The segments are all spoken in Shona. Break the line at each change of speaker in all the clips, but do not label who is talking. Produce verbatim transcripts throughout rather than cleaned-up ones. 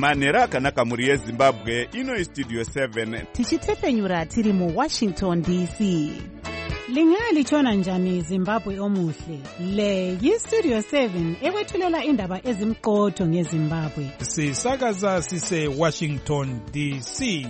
manhero akanaka mhuri yezimbabwe. Ino istudio seven
tichitefenyura tiri muwashington D C.
Lingalitshona njani Zimbabwe omuhle? Le yistudio seven ekwethulela indaba ezimqotho ngeZimbabwe.
Sisakaza sise Washington D C.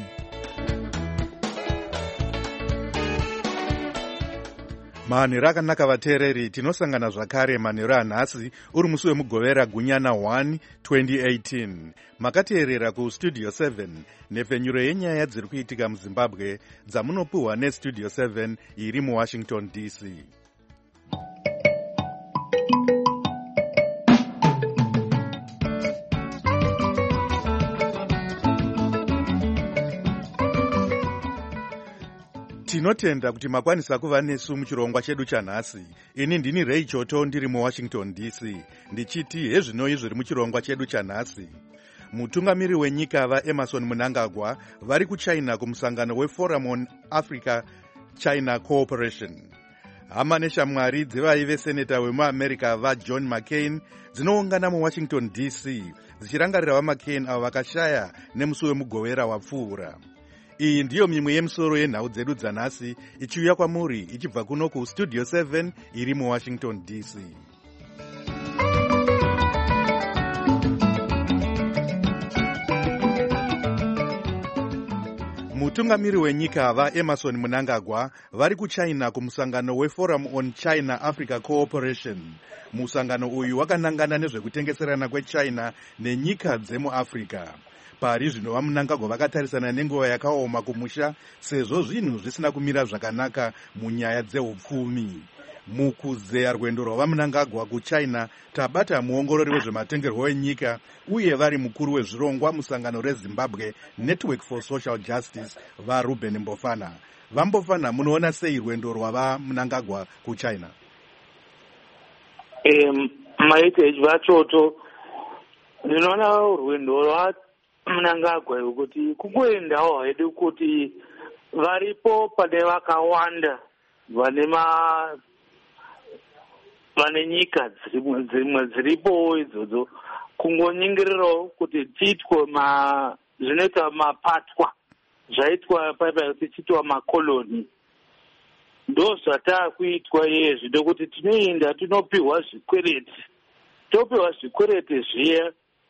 manhero akanaka vateereri, tinosangana zvakare manhero anhasi uri musi wemugovera gunyana one twenty eighteen. Makateerera kustudio seven nhefenyuro yenyaya dziri kuitika muzimbabwe dzamunopiwa nestudio seven iri muwashington D C. Tinotenda kuti makwanisa kuva nesu muchirongwa chedu chanhasi. Ini ndini Ray Choto ndiri muwashington D C. Ndichiti hezvinoi zviri muchirongwa chedu chanhasi. Mutungamiri wenyika vaEmerson Mnangagwa vari kuchina kumusangano weForum on Africa China Cooperation. Hama neshamwari dzevaive seneta wemuamerica vaJohn McCain dzinoungana muwashington D C dzichirangarira vaMcCain avo vakashaya nemusi wemugovera wapfuura. Iyi ndiyo mimwe yemisoro yenhau dzedu dzanhasi ichiuya kwamuri ichibva kuno kustudio seven iri muwashington D C. Mutungamiri wenyika vaEmerson Mnangagwa vari kuchina kumusangano weForum on China Africa Cooperation. Musangano uyu wakanangana nezvekutengeserana kwechina nenyika dzemuAfrica. Pari zvino vaMnangagwa vakatarisana nenguva yakaoma kumusha sezvo zvinhu zvisina kumira zvakanaka munyaya dzeupfumi. Mukuzeya rwendo rwavaMnangagwa kuchina tabata muongorori wezvematengerwo enyika uye vari mukuru wezvirongwa musangano reZimbabwe Network for Social Justice vaRuben Mbofana. VaMbofana, munoona sei rwendo rwavaMnangagwa kuchina?
Um, maite vachoto ndinoona rwendo rwa Mnangagwa kuti kungoendawo hedu kuti varipo pane vakawanda vane ma vane nyika dzimwe dziripo idzodzo kungonyingirirawo kuti tiitwe ma zvinoita mapatwa zvaitwa paipai tichitwa makoloni. Ndo zvatakuitwa iye zvino kuti tinoenda tinopiwa zvikwereti topiwa zvikwereti zviya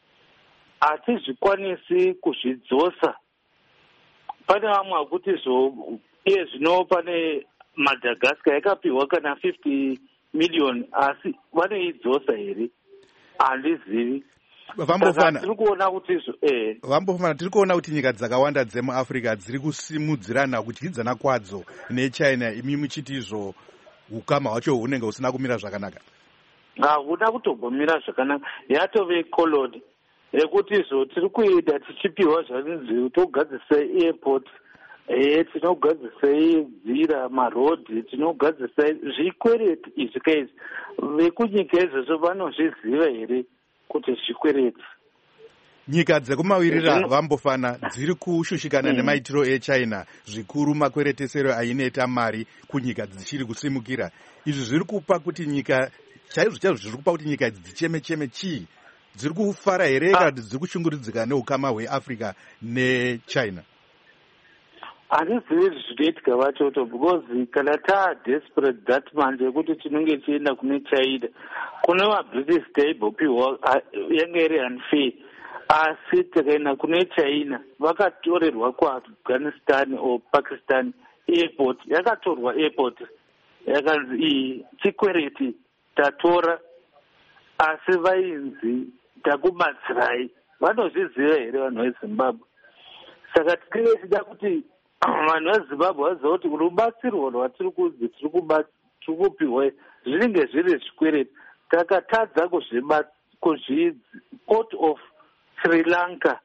hatizvikwanisi kuzvidzosa. Pane vamwe akuti zvo iye zvino pane Madagascar yakapiwa kana fifty million asi vanoidzosa here handizivi.
Vambofana
tiri kuona kuti eh
Vambofana tiri kuona kuti nyika dzakawanda dzemuAfrica dziri kusimudzirana kudyidzana kwadzo neChina. Imi muchiti izvo ukama hwacho hunenge husina kumira zvakanaka?
Hahuna kutogomira zvakanaka, yatove koloni yekuti izvo tiri kuita tichipiwa zvaninzi togadzisa airport, eh tinogadzisa nzira, marodhi, tinogadzisa zvikwereti izvi kaizvi. Vekunyika izvozvo vanozviziva here kuti zvikwereti?
Nyika dzekumawirira Vambofana dziri kushushikana mm. nemaitiro eChina, zvikuru makweretesero aineta mari kunyika dzichiri kusimukira. Izvi zviri kupa kuti nyika chaizvo chaizvo zviri kupa kuti nyika dzicheme cheme chii? Dziri kufara here kana kuti dziri kushungurudzika neukama hweAfrica neChina?
Handizivi zvinoitika vachoto, because kana taa desperate that manje yekuti tinenge tienda kune China, kune vaBritish taimbopiwa yange iri unfair, asi tikaenda kune China vakatorerwa kuAfghanistan or Pakistan airport, yakatorwa airport yakanzi iyi chikwereti tatora, asi vainzi takubatsirai. Vanozviziva here vanhu veZimbabwe? Saka tinenge tichida kuti vanhu veZimbabwe vaziva kuti rubatsirwa rwatiri kunzi tiri kupiwa zvinenge zviri zvikwereti. Takatadza kuzvi port of Sri Lanka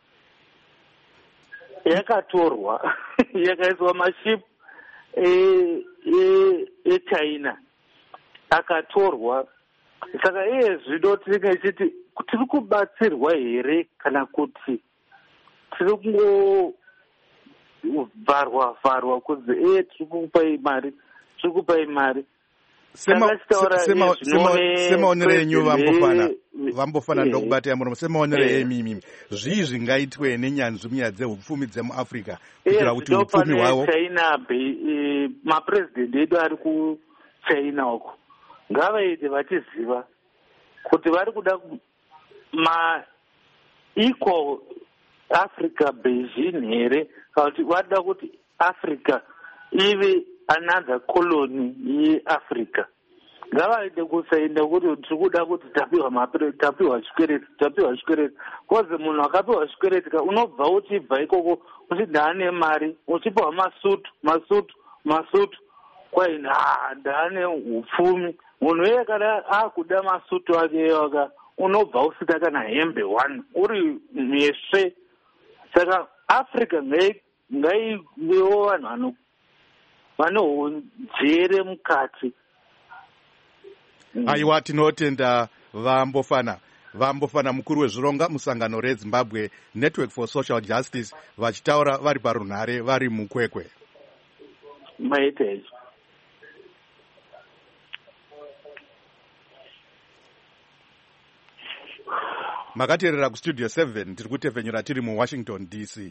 yakatorwa yakaiswa maship eChina akatorwa. Saka iye zvino tinenge tichiti tiri kubatsirwa here kana kuti tiri kungovharwa vharwa kunzi e tiri kupai mari tiri kupai mari.
semaonero enyu vambofana vambofana ndokubatira muromo semaonero emimi zvii zvingaitwe nenyanzvi munyaya dzehupfumi dzemuafrica kuitira kuti upfumi hwavo
china mapurezidendi edu ari kuchina uko ngavaite vachiziva kuti vari kuda ma-equal Africa Beijing here kana kuti vada kuti Africa ive another colony yeAfrica. Ngavaite kusainda kuti tiri kuda kuti tapiwa mapire tapiwa chikwereti tapiwa chikwereti koze munhu akapiwa chikwereti unobva uchibva ikoko uchidhane mari uchipiwa masutu masutu masutu kwaini ndane upfumi munhu iye kana akuda masutu ake aka unobva usina kana hembe one uri mesve. Saka Africa ngaivewo vanhu vanonjere mukati.
Aiwa, tinotenda vambofana vambofana mukuru wezvironga musangano reZimbabwe Network for Social Justice vachitaura vari parunhare vari mukwekwe.
Maite izvo.
Makateerera kustudio seven tiri kutevhenyura tiri muWashington D C.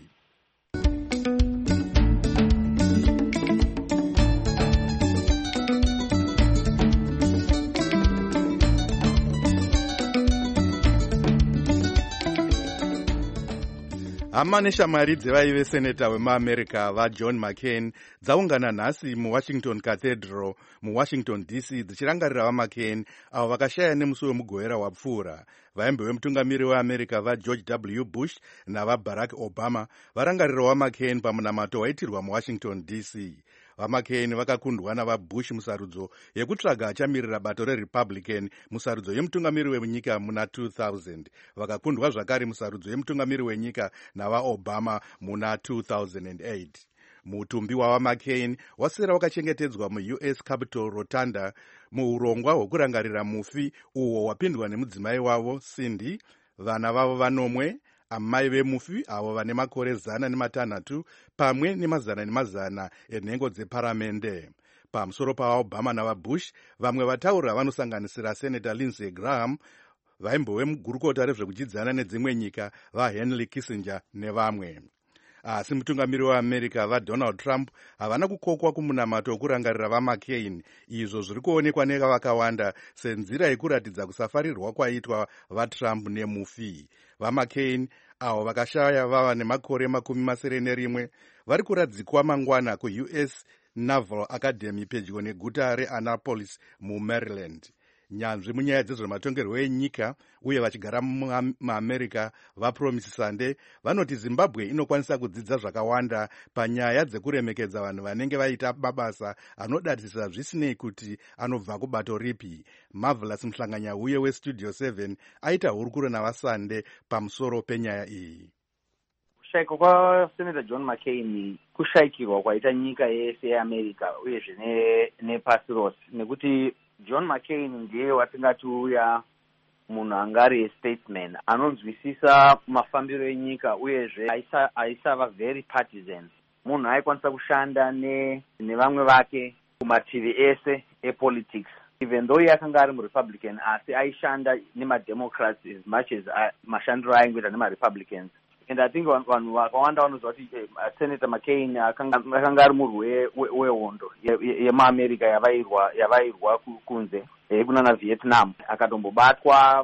Hama neshamwari dzevaive seneta wemuamerica vaJohn McCain dzaungana nhasi muWashington Cathedral muWashington D C dzichirangarira vaMcCain avo vakashaya nemusi wemugowera wapfuura. Vaimbe vemutungamiri weAmerica vaGeorge W. Bush navaBarack Obama varangarira vaMcCain pamunamato waitirwa muWashington D C. VaMcCain vakakundwa navaBush musarudzo yekutsvaga achamirira bato reRepublican musarudzo yemutungamiri wenyika muna two thousand. Vakakundwa zvakare musarudzo yemutungamiri wenyika navaObama muna two thousand eight. Mutumbi wavaMcCain wasera wakachengetedzwa muU S Capitol Rotunda muurongwa hwekurangarira mufi uwo wapindwa nemudzimai wavo Cindy, vana vavo vanomwe, amai vemufi avo vane makore zana nematanhatu pamwe nemazana nemazana enhengo dzeparamende. Pamusoro pavaObama navaBush, vamwe vataurira vanosanganisira Senator Lindsey Graham, vaimbove mugurukota rezvekudyidzana nedzimwe nyika vaHenry Kissinger nevamwe. Asi mutungamiri weAmerica vaDonald Trump havana kukokwa kumunamato wekurangarira vaMcCain, izvo zviri kuonekwa nevakawanda senzira yekuratidza kusafarirwa kwaitwa vaTrump nemufi. VaMcCain avo vakashaya vava nemakore makumi masere nerimwe vari kuradzikwa mangwana kuU S Naval Academy pedyo neguta reAnnapolis muMaryland. Nyanzvi munyaya dzezvematongerwo enyika uye vachigara muAmerica vaPromise Sunday vanoti Zimbabwe inokwanisa kudzidza zvakawanda panyaya dzekuremekedza vanhu vanenge vaita mabasa anodatisa zvisinei kuti anobva kubato ripi. Marvelous Mhlanganya uye weStudio seven aita hurukuro navaSunday pamusoro penyaya iyi.
Kushaikwa kwaSenator John McCain kushaikirwa kwaita nyika yese yeAmerica uyezve nepasi rose nekuti John McCain ndiye watingati uya munhu angari statesman anonzwisisa mafambiro enyika uyezve aisava very partisan. Munhu aikwanisa kushanda nevamwe vake kumativi ese epolitics. Even though yakanga ari muRepublican asi aishanda nemademocrats as much as mashandiro aingoita nemaRepublicans. And I think vanhu vakawanda vanoziva kuti Senator McCain akanga ari murwi wehondo yemuAmerica yavairwa kunze kunana Vietnam, akatombobatwa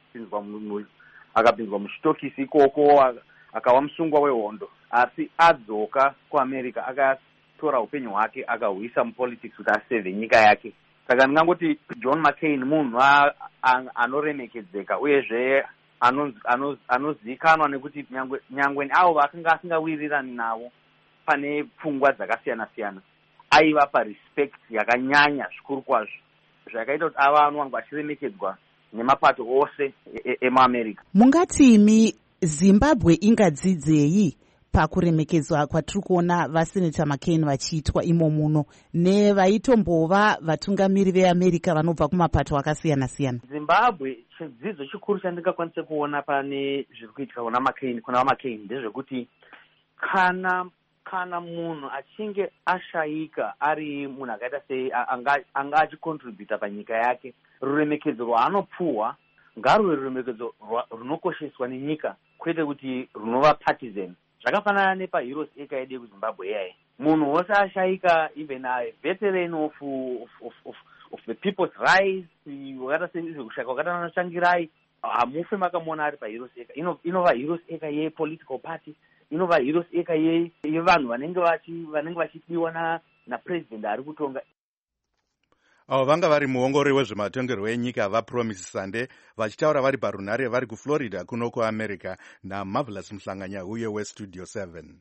akapinzwa muchitokisi ikoko akava musungwa wehondo, asi adzoka kuAmerica akatora upenyu hwake akahwisa mupolitics kuti aseve nyika yake. Saka ndingangoti John McCain munhu anoremekedzeka uyezve anozikanwa nekuti nyangwe avo vakanga asingawirirani navo pane pfungwa dzakasiyana siyana aivapa respect yakanyanya zvikuru kwazvo zvakaita kuti ava vanhu vachiremekedzwa nemapato ose emuAmerica.
Mungatimi Zimbabwe ingadzidzei pakuremekedzwa kwatiri kuona vaSenator McCain vachiitwa imo muno nevaitombova vatungamiri veAmerica vanobva kumapato akasiyana siyana?
Zimbabwe chidzidzo chikuru chandingakwanisa kuona pane zviri kuitika kuna McCain kuna vaMcCain ndezvekuti kana kana munhu achinge ashayika ari munhu akaita sei anga achicontributa panyika yake, ruremekedzo rwaanopuhwa ngaruve ruremekedzo runokosheswa nenyika, kwete kuti runova partisan. Zvakafanana nepaheroes eka yedu kuZimbabwe yayi, munhu wose ashayika, even a veteran of, of, of, of, of the people's rights, wakata sezvekushaka wakata nanoshangirai, hamufe makamona ari paheroes eka. Inova heroes eka yepolitical party, inova heroes eka yevanhu vanenge vanenge vachidiwa na napresident ari kutonga.
Avo vanga vari muongori wezvematongerwo enyika vaPromise Sande vachitaura vari parunhare vari kuFlorida kuno kuAmerica naMarvelous Muhlanganya uye weStudio seven.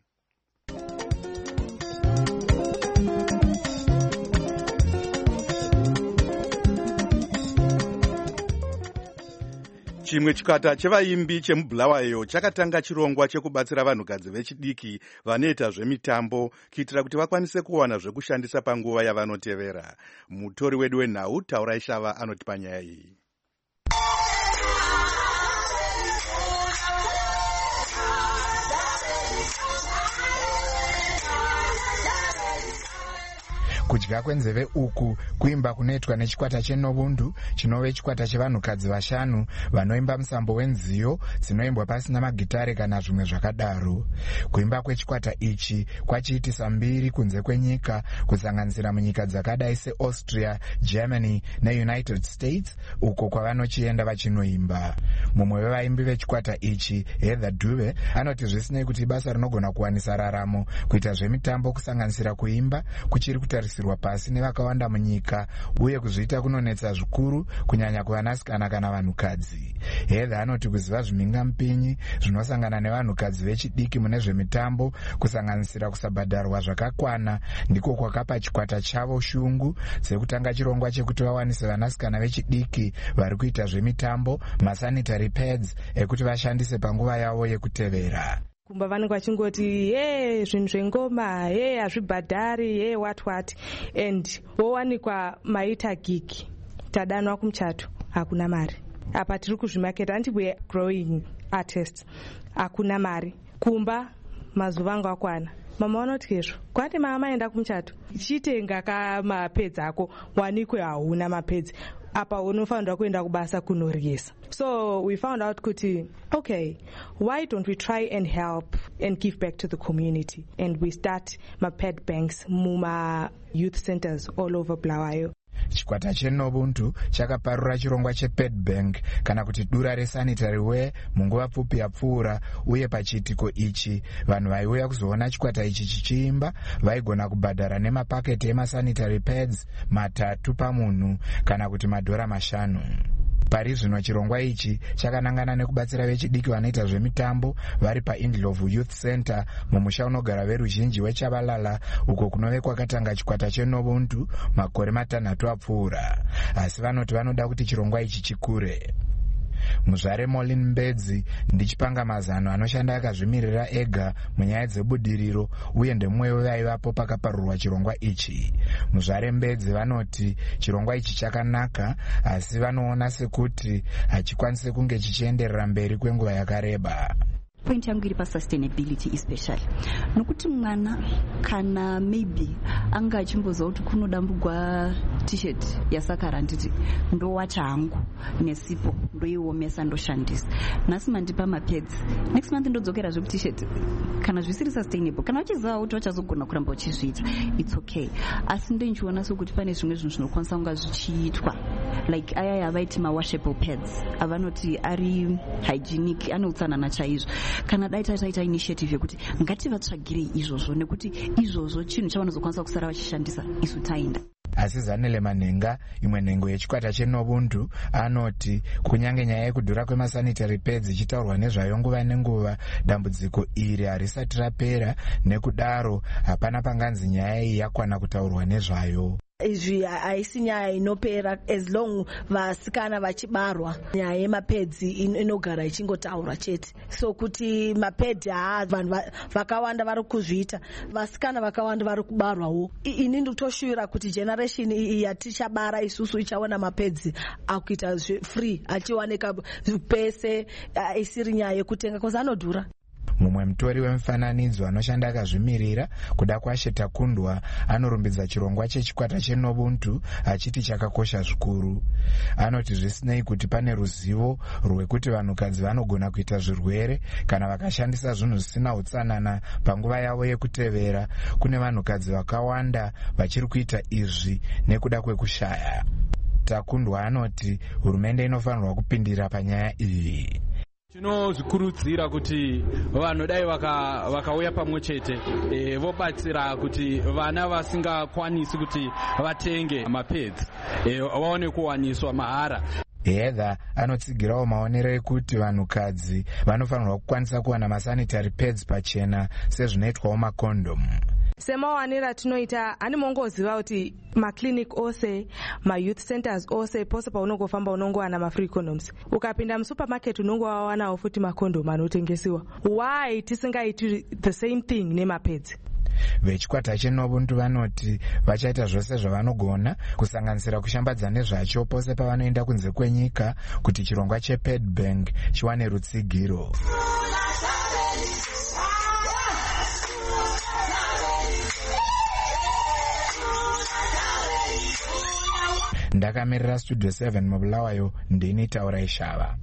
Chimwe chikwata chevaimbi chemubulawayo chakatanga chirongwa chekubatsira vanhukadzi vechidiki vanoita zvemitambo kuitira kuti vakwanise kuwana zvekushandisa panguva yavanotevera. Mutori wedu wenhau Taurai Shava anotipa nyaya iyi.
Kudya kwenzeve uku kuimba kunoitwa nechikwata cheNobundu, chinove chikwata chevanhukadzi vashanu vanoimba musambo wenziyo dzinoimbwa pasina magitare kana zvimwe zvakadaro. Kuimba kwechikwata ichi kwachiitisa mbiri kunze kwenyika, kusanganisira munyika dzakadai seAustria, Germany neUnited States, uko kwavanochienda vachinoimba. Mumwe wevaimbi vechikwata ichi, Heather Dube, anoti zvisinei kuti basa rinogona kuwanisa raramo, kuita zvemitambo kusanganisira kuimba kuchiri kutarisirwa pasi nevakawanda munyika, uye kuzviita kunonetsa zvikuru kunyanya kuvanasikana kana vanhukadzi. Heather anoti kuziva zvimhingamupinyi zvinosangana nevanhukadzi vechidiki mune zvemitambo, kusanganisira kusabhadharwa zvakakwana, ndiko kwakapa chikwata chavo shungu dzekutanga chirongwa chekuti vawanise vanasikana vechidiki vari kuita zvemitambo masanitary pads ekuti vashandise panguva yavo yekutevera.
Kumba vanenge vachingoti ye zvinhu zvengoma, ye hazvibhadhari, ye what what, and wowanikwa maita gig, tadanwa kumuchato, hakuna mari. Apa tiri kuzvimaketa, anti we growing artists, hakuna mari. Kumba mazuva anga akwana. Mama vanoti izvo, kwati mama aenda kumuchato, chitenga kamapedzi ako, wanikwe hauna mapedzi. Apa unofanirwa kuenda kubasa kunoryesa. So we found out kuti, okay, why don't we try and help and give back to the community? And we start ma-pet banks muma youth centers all over Bulawayo.
Chikwata cheNobundu chakaparura chirongwa chepet bank kana kuti dura resanitary ware munguva pfupi yapfuura, uye pachiitiko ichi vanhu vaiuya kuzoona chikwata ichi chichiimba vaigona kubhadhara nemapaketi emasanitary pads matatu pamunhu kana kuti madhora mashanu. Pari zvino chirongwa ichi chakanangana nekubatsira vechidiki vanoita zvemitambo vari paIndlovu Youth Center mumusha unogara veruzhinji weChabalala, uko kunove kwakatanga chikwata cheNobundu makore matanhatu apfuura, asi vanoti vanoda kuti chirongwa ichi chikure. Muzvare Molin Mbedzi ndichipanga mazano anoshanda akazvimirira ega munyaya dzebudiriro, uye ndemumwe wevaivapo pakaparurwa chirongwa ichi. Muzvare Mbedzi vanoti chirongwa ichi chakanaka, asi vanoona sekuti hachikwanise kunge chichienderera mberi kwenguva yakareba.
Point yangu iri pa sustainability especially nokuti mwana kana maybe anga achimboza kuti kunodambugwa t-shirt yasakara nditi ndowacha hangu nesipo ndoiomesa ndoshandisa, nhasi mandipa mapads, next month ndodzokera zve t-shirt kana zvisiri sustainable. Kana uchiziva kuti wachazogona kuramba uchizviita, it's okay, asi ndinchiona sokuti pane zvimwe zvinhu zvinokwanisa kunga zvichiitwa, like aya yavaiti mawashable pads avanoti ari hygienic, ane utsanana chaizvo. Kana dai taita initiative yekuti ngativatsvagirei izvozvo, nekuti izvozvo chinhu chavanozokwanisa kusara vachishandisa isu taenda.
Asi Zanele Manenga, imwe nhengo yechikwata cheNobundu, anoti kunyange nyaya yekudhura kwemasanitary pads ichitaurwa nezvayo nguva nenguva, dambudziko iri harisati rapera, nekudaro hapana panganzi nyaya iyi yakwana kutaurwa nezvayo.
Izvi haisi nyaya inopera as long vasikana vachibarwa, nyaya yemapedzi inogara ichingotaurwa chete. So kuti mapedzi haa vanhu vakawanda vari kuzviita, vasikana vakawanda vari kubarwawo. Ini nditoshuvira kuti generation yatichabara isusu ichaona mapedzi akuita free achiwanika pese, isiri nyaya yekutenga because anodhura.
Mumwe mutori wemufananidzo anoshanda akazvimirira kuda kwashe Takundwa anorumbidza chirongwa chechikwata chenobuntu achiti chakakosha zvikuru. Anoti zvisinei kuti pane ruzivo rwekuti vanhukadzi vanogona kuita zvirwere kana vakashandisa zvinhu zvisina utsanana panguva yavo yekutevera, kune vanhukadzi vakawanda vachiri kuita izvi nekuda kwekushaya. Takundwa anoti hurumende inofanirwa kupindira panyaya iyi.
Tinozvikurudzira kuti vanhu dai vakauya pamwe chete e, vobatsira kuti vana vasingakwanisi kuti vatenge mapads e, vaone kuwaniswa mahara.
Heather anotsigirawo maonero ekuti vanhukadzi vanofanirwa kukwanisa kuwana masanitary pads pachena sezvinoitwawo makondomu.
Semawanira tinoita ani mongoziva kuti maclinic ose, mayouth centers ose, pose paunongofamba unongowana mafree condoms. Ukapinda musupermarket unongowawanawo futi makondomu anotengesiwa. Why tisingaiti the same thing nemapads?
Vechikwata chenobuntu vanoti vachaita zvose zvavanogona kusanganisira kushambadza nezvacho pose pavanoenda kunze kwenyika kuti chirongwa cheped bank chiwane rutsigiro. Ndakamirira Studio seven mubulawayo ndini Taura Ishava.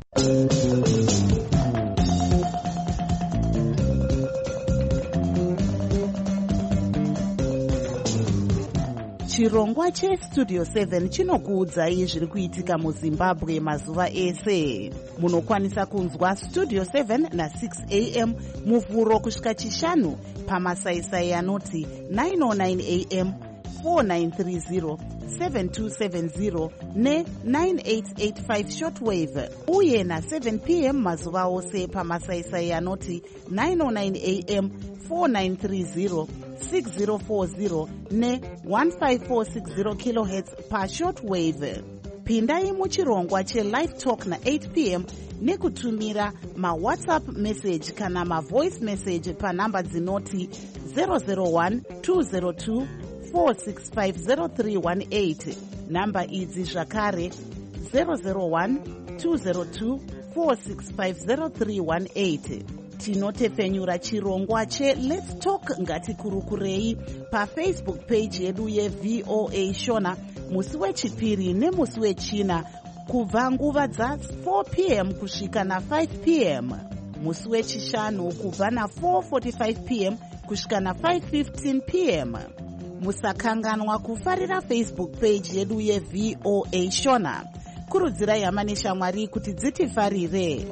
Chirongwa cheStudio seven chinokuudzai zviri kuitika muZimbabwe mazuva ese. Munokwanisa kunzwa Studio seven na six a m muvhuro kusvika chishanu pamasaisai anoti nine oh nine a m, four nine three zero, seven two seven zero ne nine eight eight five shortwave, uye na seven p m mazuva ose pamasaisai anoti nine oh nine a m, four nine three zero, six zero four zero ne one five four six zero kilohertz pa shortwave. Pindai muchirongwa chelive talk na eight p m nekutumira mawhatsapp message kana mavoice message panhamba dzinoti zero zero one two zero two four six five zero three one eight. Namba idzi zvakare zero zero one two zero two four six five zero three one eight. Tinotefenyura chirongwa che Let's Talk Ngatikurukurei pafacebook page yedu yeV O A Shona musi wechipiri nemusi wechina kubva nguva dza four p m kusvika na five p m, musi wechishanu kubva na four forty-five p m kusvika na five fifteen p m. Musakanganwa kufarira Facebook page yedu yeV O A Shona. Kurudzirai hama neshamwari kuti dzitifarire.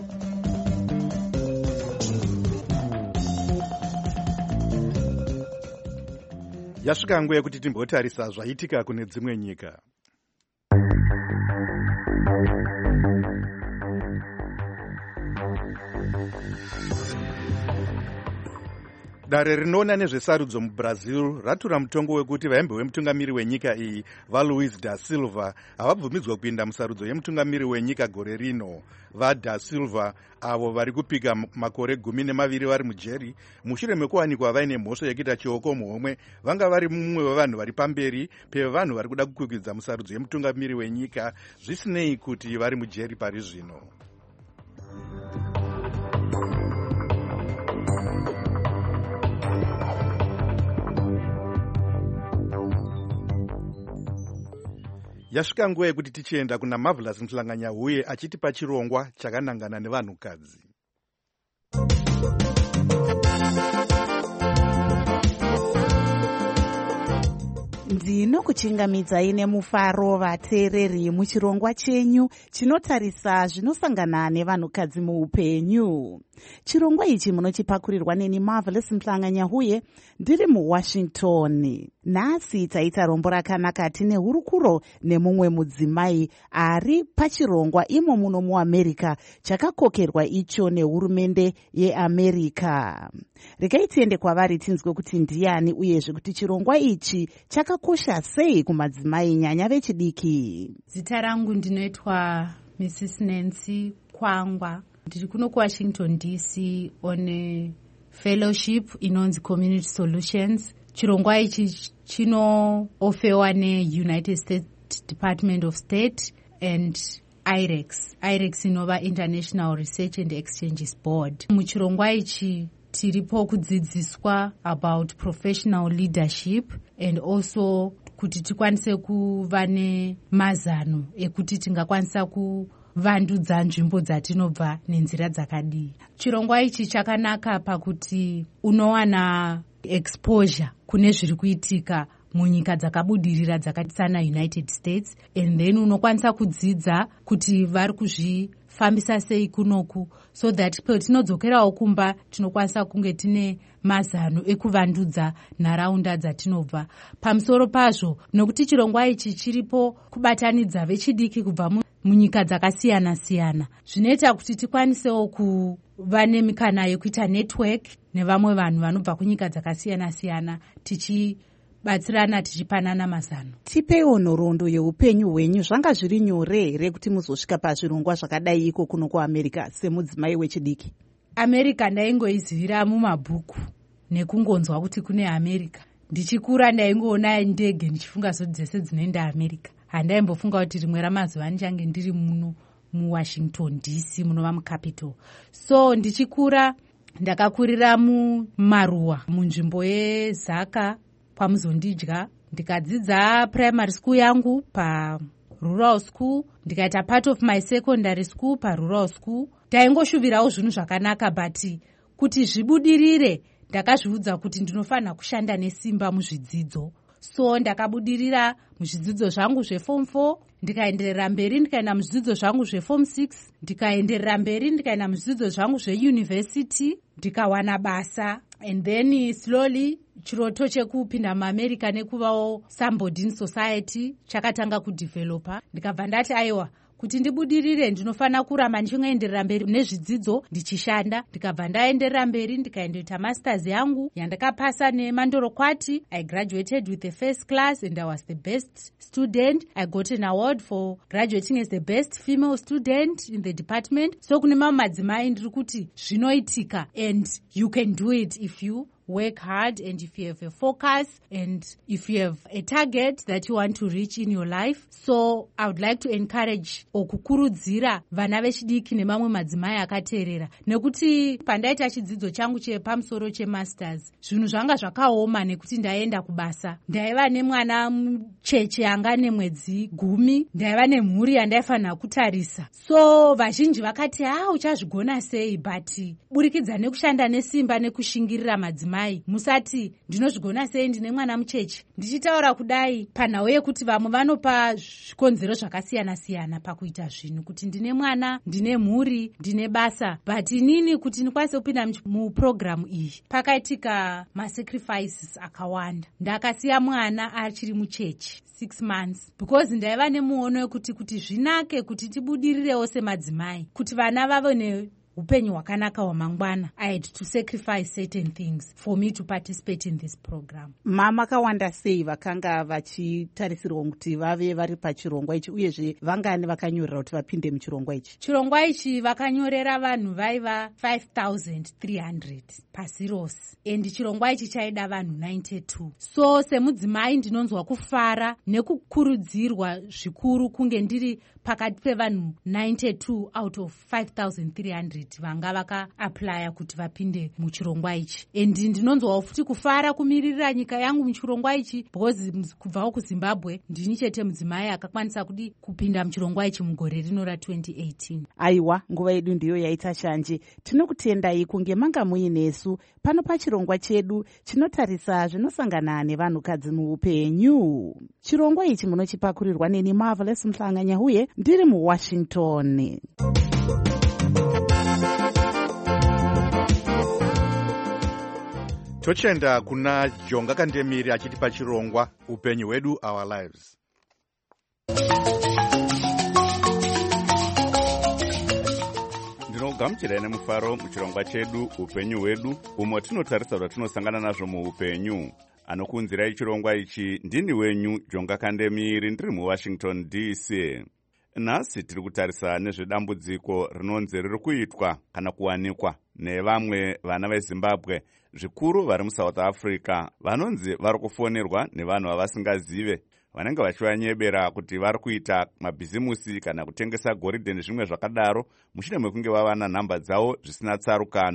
Yasvika nguva yekuti timbotarisa zvaitika kune dzimwe nyika. Dare rinoona nezvesarudzo muBrazil ratura mutongo wekuti vaimbi vemutungamiri wenyika iyi vaLuiz da Silva havabvumidzwa kupinda musarudzo yemutungamiri wenyika gore rino. VaDa Silva avo vari kupika makore gumi nemaviri vari mujeri mushure mekuwanikwa vaine mhosva yekuita chioko muhomwe, vanga vari mumwe wevanhu vari pamberi pevanhu vari kuda kukwikwidzwa musarudzo yemutungamiri wenyika, zvisinei kuti vari mujeri pari zvino. Yasvika nguva yekuti tichienda kuna Marvelous Mhlanganya huye achitipa chirongwa chakanangana nevanhukadzi.
Ndinokuchingamidzai nemufaro vateereri muchirongwa chenyu chinotarisa zvinosangana nevanhukadzi muupenyu. Chirongwa ichi munochipakurirwa neni Marvelous Mhlanganya huye ndiri muWashington. Nhasi taita rombo rakanaka tine hurukuro nemumwe mudzimai ari pachirongwa imo muno muAmerica chakakokerwa icho nehurumende yeAmerica. Regai tiende kwavari tinzwe kuti ndiani uyezve kuti chirongwa ichi chakakosha sei kumadzimai nyanya vechidiki.
Zita rangu ndinoitwa Missus Nancy Kwangwa. Ndiri kuno kuWashington D C on a fellowship inonzi Community Solutions. Chirongwa ichi chinoofewa neUnited States Department of State and I R E X. I R E X inova International Research and Exchanges Board. Muchirongwa ichi tiripo kudzidziswa about professional leadership and also kuti tikwanise kuva nemazano ekuti tingakwanisa kuvandudza nzvimbo dzatinobva nenzira dzakadii. Chirongwa ichi chakanaka pakuti unowana exposure kune zviri kuitika munyika dzakabudirira dzakaita sana United States, and then unokwanisa kudzidza kuti vari kuzvifambisa sei kunoku, so that petinodzokerawo kumba tinokwanisa kunge tine mazano ekuvandudza nharaunda dzatinobva. Pamusoro pazvo, nokuti chirongwa ichi chiripo kubatanidza vechidiki kubva munyika dzakasiyana siyana, zvinoita kuti tikwanisewo kuva nemikana yekuita network nevamwe vanhu vanobva kunyika dzakasiyana siyana tichi batsirana tichipanana mazano.
Tipeiwo nhoroondo yeupenyu hwenyu. Zvanga zviri nyore here kuti muzosvika pazvirongwa zvakadai iko kuno kuamerica semudzimai wechidiki?
America ndaingoizivira mumabhuku nekungonzwa kuti kune America. Ndichikura ndaingoona ndege ndichifunga zoti dzese dzinoenda America. Handaimbofunga kuti rimwe ramazuva ndichange ndiri muno muWashington D C munova mucapital. So ndichikura ndakakurira mumaruwa munzvimbo yeZaka pamuzondidya. Ndikadzidza primary school yangu parural school, ndikaita part of my secondary school parural school. Taingoshuvirawo zvinhu zvakanaka, but kuti zvibudirire ndakazviudza kuti ndinofanira kushanda nesimba muzvidzidzo. So ndakabudirira muzvidzidzo zvangu zveform four, ndikaenderera mberi ndikaenda muzvidzidzo zvangu zveform six, ndikaenderera mberi ndikaenda muzvidzidzo zvangu zveuniversity, ndikawana basa. And then slowly chiroto chekupinda muAmerica nekuvawo somebody in society chakatanga kudevelopa. Ndikabva ndati aiwa, kuti ndibudirire ndinofanira kuramba ndichingoenderera mberi nezvidzidzo ndichishanda. Ndikabva ndaenderera mberi ndikaendoita masters yangu yandakapasa nemandorokwati. I graduated with the first class and I was the best student. I got an award for graduating as the best female student in the department. So kune mamwe madzimai ndiri kuti zvinoitika, and you can do it if you work hard and if you have a focus and if you have a target that you want to reach in your life. So I would like to encourage or kukurudzira vana vechidiki nemamwe madzimai akateerera, nekuti pandaita chidzidzo changu chepamusoro chemasters zvinhu zvanga zvakaoma nekuti ndaenda kubasa. Ndaiva nemwana mucheche anga nemwedzi gumi, ndaiva nemhuri yandaifanira kutarisa. So vazhinji vakati ah, uchazvigona sei? But burikidza nekushanda nesimba nekushingirira madzimai, musati ndinozvigona sei ndine mwana mucheche. Ndichitaura kudai panhau yekuti vamwe vanopa zvikonzero zvakasiyana siyana pakuita zvinhu, kuti ndine mwana, ndine mhuri, ndine basa. But inini kuti ndikwanise kupinda muprogramu iyi pakaitika masacrifices akawanda. Ndakasiya mwana achiri mucheche six months because ndaiva nemuono wekuti kuti zvinake kuti tibudirirewo semadzimai, kuti vana vave ne upenyu hwakanaka hwamangwana. I had to sacrifice certain things for me to participate in this program.
Mama kawanda sei vakanga vachitarisirwa kuti vave vari pachirongwa ichi, uyezve vangani vakanyorera kuti vapinde muchirongwa ichi?
Chirongwa ichi vakanyorera vanhu vaiva five thousand three hundred pasi rose, and chirongwa ichi chaida vanhu ninety-two. So semudzimai ndinonzwa kufara nekukurudzirwa zvikuru kunge ndiri pakati pevanhu ninety-two out of five thousand three hundred vanga vaka-aplya kuti vapinde muchirongwa ichi. And ndinonzwawo futi kufara kumiririra nyika yangu muchirongwa ichi, because kubvawo kuZimbabwe ndini chete mudzimai akakwanisa kudi kupinda muchirongwa ichi mugore rino ra twenty eighteen.
Aiwa, nguva yedu ndiyo yaita shanje. Tinokutendai kunge manga muinesu pano pachirongwa chedu chinotarisa zvinosangana nevanhukadzi muupenyu. Chirongwa ichi munochipakurirwa neni Marvelous Mhlanganya uye ndiri muWashington.
Tochenda kuna Jonga Kandemiri achitipa chirongwa upenyu hwedu, our lives.
Ndinogamuchirai nemufaro muchirongwa chedu upenyu hwedu, umo tinotarisa kuti tinosangana nazvo muupenyu. Anokunzirai chirongwa ichi ndini wenyu Jonga Kandemiri, ndiri muWashington D C. Nhasi tiri kutarisa nezvedambudziko rinonzi riri kuitwa kana kuwanikwa nevamwe vana veZimbabwe, zvikuru vari muSouth Africa, vanonzi vari kufonerwa nevanhu vavasingazive, vanenge vachivanyebera kuti vari kuita mabhizimusi kana kutengesa goridhe nezvimwe zvakadaro, mushure mekunge vava nanhamba dzavo zvisina tsarukano.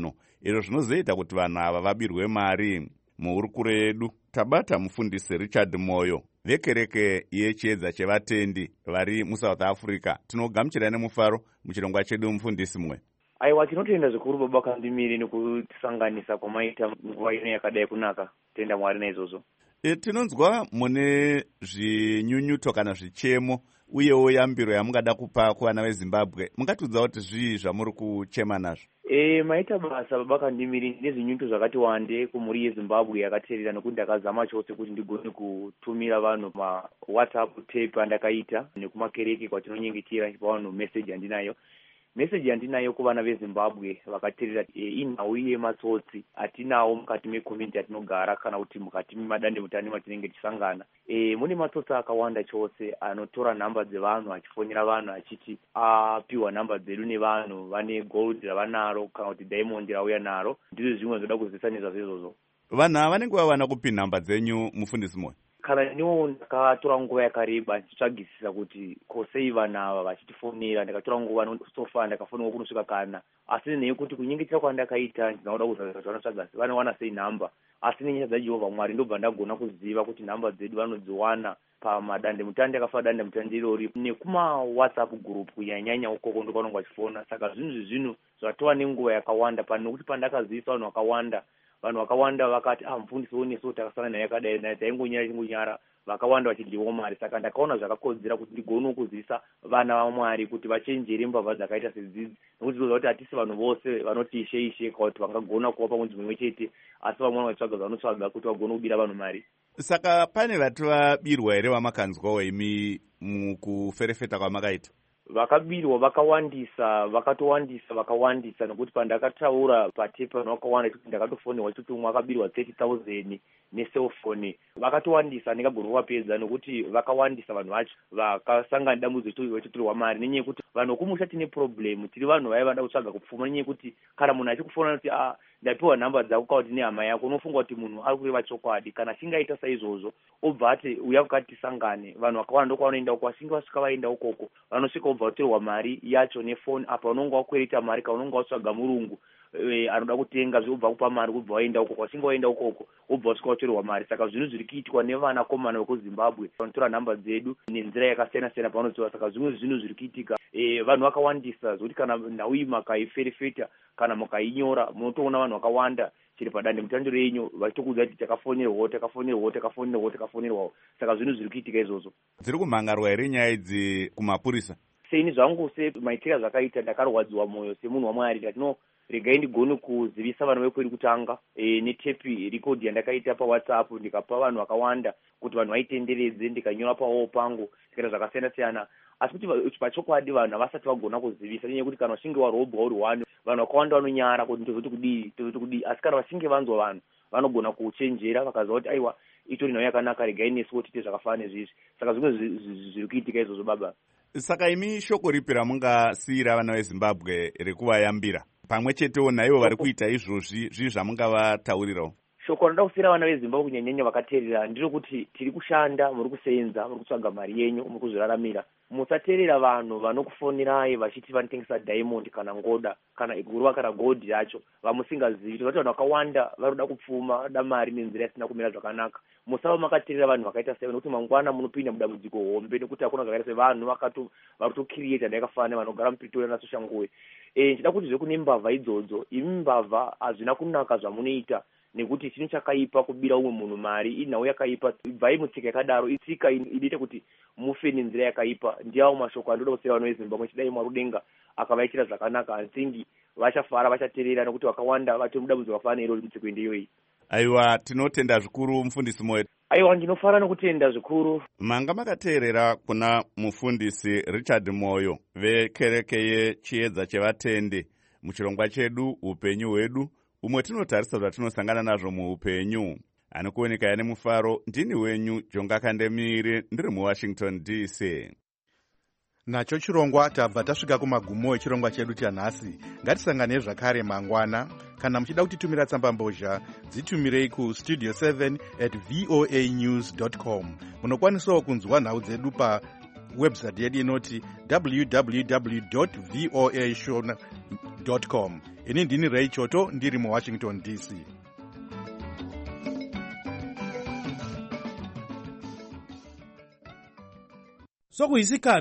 izvo zvinozoita kuti vanhu ava vabirwe mari. Muhurukuro yedu tabata mufundisi Richard Moyo vekereke yechiedza chevatendi vari muSouth Africa. Tinogamuchira nemufaro muchirongwa chedu mufundisi mwe.
Aiwa, tinotenda zvikuru baba Kandimiri nekutisanganisa kwamaita nguva ino yakadai kunaka. Tenda Mwari naizvozvo.
E, tinonzwa mune zvinyunyuto kana zvichemo uyewo yambiro yamungada kupa kuvana veZimbabwe. Mungatudza kuti zvii zvamuri kuchema nazvo?
E, maita basa baba Kandimiri nezvinyunyuto zvakati wande kumhuri yeZimbabwe yakateerera, nokuti ndakazama chose kuti ndigone kutumira vanhu ma WhatsApp tape andakaita nekumakereke kwatinonyengetera vanhu message yandinayo. Message yandinayo kuvana veZimbabwe vakateerera e, inhau yematsotsi atinawo mukati mecommunity yatinogara kana kuti mukati memadandemutande matinenge tichisangana. E, mune matsotsi akawanda chose anotora nhamba dzevanhu achifonera vanhu achiti apiwa nhamba dzedu nevanhu vane gold ravanaro kana kuti diamond rauya naro. Ndizvo zvimwe zvoda kuzivisanisa izvozvo.
Vanhu ava vanenge vavana kupi nhamba dzenyu mufundisi moyo?
Kana niwo ndakatora nguva yakareba ndichitsvagisisa kuti kosei vanhu ava vachitifonera, ndakatora nguva nosofa ndakafonera kunosvika kana, asi nekuti kunyengetera kwandakaita ndinoda kuziva kuti vanotsvaga vanowana sei nhamba, asi nenyaya dzaJehovha Mwari ndobva ndagona kuziva kuti nhamba dzedu vanodziwana pamadandemutande akafanana dandemutande irori nekuma WhatsApp group kunyanyanya ukoko ndokwanonga vachifona. Saka zvinhu zvezvino zvatova nenguva yakawanda pano, nekuti pandakazivisa vanhu vakawanda vanhu vakawanda vakati ah mufundisi woneso takasana naye akadai naye taingonyara chingonyara, vakawanda vachidliwa mari. Saka ndakaona zvakakodzera kuti ndigone kuzivisa vana vaMwari kuti vachenjere mbavha dzakaita sedzidzi, nokuti tinoziva kuti hatisi vanhu vose vanoti ishe ishe kana kuti vangagona kuva panzvimbo imwe chete, asi vamwe vachitsvaga zvavanotsvaga kuti vagone kubira vanhu mari.
Saka pane vati vabirwa here vamakanzwawo imi mukuferefeta kwamakaita?
Vakabirwa vakawandisa, vakatowandisa vakawandisa, nokuti pandakataura patepa vanhu vakawanda kuti ndakatofonerwa kuti umwe akabirwa thirty thousand neselfoni. Vakatowandisa ndingagona kuvapedza nokuti vakawandisa vanhu vacho vakasangana dambudziko rechitutirwa mari, nenyaya yekuti vanhu kumusha tine problem, tiri vanhu vaya vada kutsvaga kupfuma, nenyaya yekuti kana munhu achikufona kuti ah ndapiwa nhamba dzako kana kuti nehama yako, unofunga kuti munhu ari kureva chokwadi. Kana achingaita saizvozvo obva ati uya kukati tisangane, vanhu vakawanda ndokwavanoenda uko, vasinge vasvika vaenda ukoko vanosvika obva vatorwa mari yacho nefoni. Apa unonga wakwereta mari kana unonga watsvaga murungu e, anoda kutenga zviobva kupa mari kubva waenda ukoko, vasinge waenda ukoko obva wasvika watorwa mari. Saka zvinhu zviri kuitwa nevanakomana vekuZimbabwe vanotora nhamba dzedu nenzira yakasiyana siyana pavanoziva. Saka zvimwe zvinhu zviri kuitika e, vanhu vakawandisa zvokuti kana nhau iyi makaiferefeta kana mukainyora munotoona vanhu vakawanda chiri padandemutande renyu vachitokuudza kuti takafonerwawo takafonerwawo takafonerwawo takafonerwawo. Saka zvinhu zviri kuitika izvozvo.
Dziri kumhangarwa here nyaya idzi kumapurisa?
Seni zvangu semaitira zvakaita ndakarwadziwa mwoyo semunhu waMwari ndatino regai ndigone kuzivisa vanhu vekwedu kutanga e, netepi record yandakaita paWhatsApp ndikapa vanhu vakawanda kuti vanhu vaitenderedze, ndikanyora pawo pangu zvikaita zvakasiyana siyana, asi kuti pachokwadi vanhu havasati vagona kuzivisa, nenyaya yekuti kana vachinge warobwa uri wani vanhu vakawanda vanonyara kuti tozoti kudii tozoti kudii, asi kana vachinge vanzwa vanhu vanogona kuchenjera vakaziva kuti aiwa itori nhau yakanaka, regai nesuwo tiite zvakafanana nezvizvi. Saka zvimwe zviri kuitika izvozvo baba.
Saka imi shoko ripi ramungasiyira vana veZimbabwe rekuvayambira pamwe chetewo naivo vari kuita izvozvi zvii zvamungavataurirawo?
Shoko rinoda kusiyira vana veZimbabwe kunyanyanya vakateerera ndiro kuti tiri kushanda, muri kusenza, muri kutsvaga mari yenyu, muri kuzviraramira. Musateerera vanhu vanokufonirai vachiti vanotengesa diamond kana ngoda kana iguruva kana gold yacho vamusingazivi. Tozati vanhu vakawanda varoda kupfuma, vanoda mari nenzira isina kumira zvakanaka. Musava makateerera vanhu vakaita sei, nokuti mangwana munopinda mudambudziko hombe, nekuti hakuna zvakaita sevanhu vakato varikutokiriyeta ndayakafanana vanogara muPretoria naSoshanguve. Eh, ndida kuti zvekune mbavha idzodzo, imi mbavha hazvina kunaka zvamunoita, nekuti chinhu chakaipa kubira umwe munhu mari, inhau yakaipa, ibvai mutsika yakadaro, itsika inoita kuti mufe nenzira yakaipa. Ndiawo mashoko andoda kusiyira vanhu veZimbabwe, chidai Mwari mudenga akavaitira zvakanaka, handithingi vachafara vachateerera, nokuti vakawanda vatori mudambudziko wakafanana irori mutsiko iyoyi.
Aiwa, tinotenda zvikuru mufundisi Moyo.
Aiwa, ndinofara nokutenda zvikuru.
Manga makateerera kuna mufundisi Richard Moyo vekereke yechiedza chevatendi muchirongwa chedu upenyu hwedu, umwe tinotarisa zvatinosangana nazvo muupenyu. Anokuoneka yane mufaro, ndini wenyu Jonga Kandemiri, ndiri muWashington D C.
Nacho chirongwa tabva tasvika kumagumo echirongwa chedu chanhasi. Ngatisangane zvakare mangwana. Kana muchida kutitumira tsambambozha, dzitumirei ku studio seven at voa news dot com. Munokwanisawo kunzwa nhau dzedu pa website yedu inoti w w w dot voa com. Ini ndini Ray Choto ndiri muWashington D C.
Sokuyisikhathi